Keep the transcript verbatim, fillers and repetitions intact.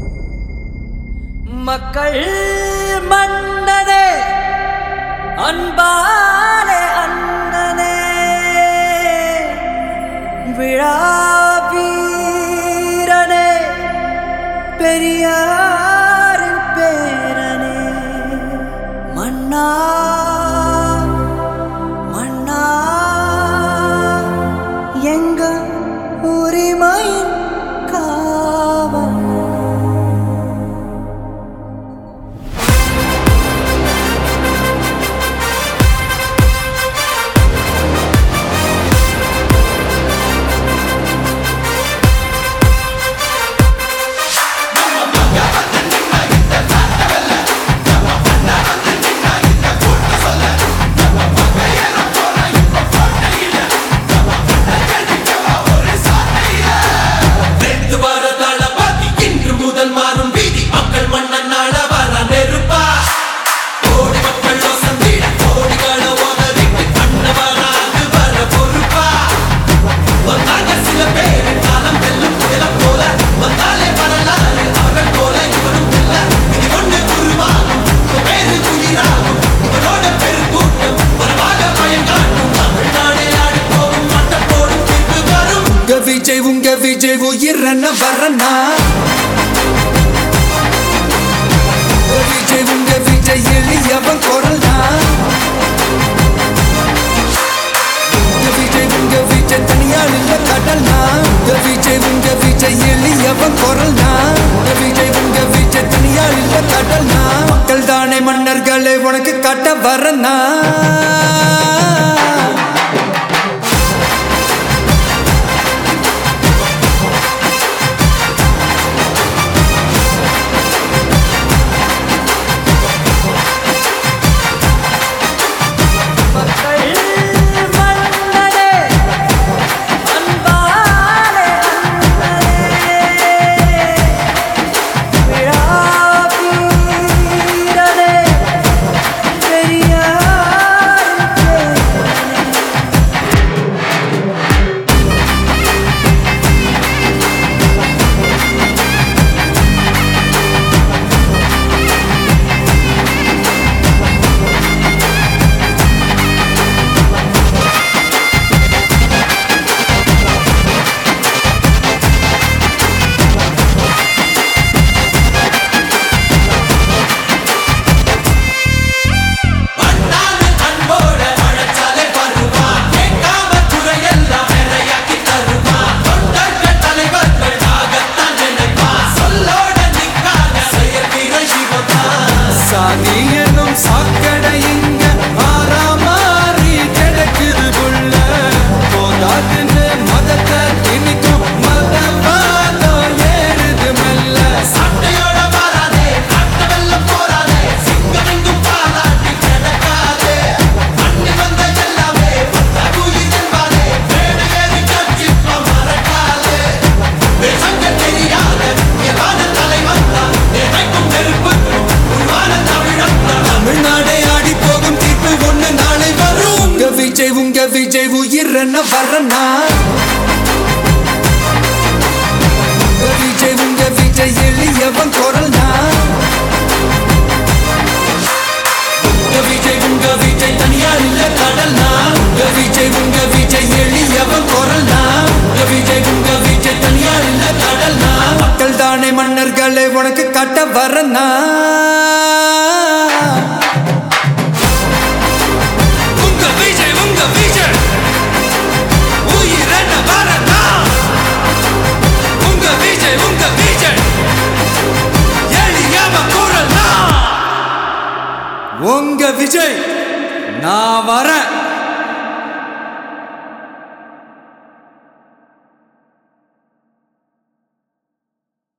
மக்கள் மன்னனே அன்பாலே அண்ணனே விழாவீரனே பெரியாரின் பேரனே மன்னா மன்னா எங்க உரிமையின் காவல் உங்க விஜய் உயிரன வரனா விஜய் உங்க விஜய் எளியவன் குரல்னா விஜய் உங்க விஜய் தனியால் இல்ல கடல்னா விஜய் உங்க விஜய் எளியவன் குரல்னா விஜய் உங்க விஜய் தனியால் இல்ல கடல்னா மக்கள் தானே மன்னர்களை உனக்கு காட்ட வரனா உங்க விஜய் உயிரன வரனா விஜய் உங்க விஜய் எளியவன் குரல்னா விஜய் உங்க விஜய் தனியார் இல்ல கடல்னா விஜய் உங்க விஜய் எளியவன் குரல்னா விஜய் உங்க விஜய் தனியார் இல்ல கடல்னா மக்கள் தானே மன்னர்களை உனக்கு காட்ட வரனா உங்க விஜய் நான் வரேன்.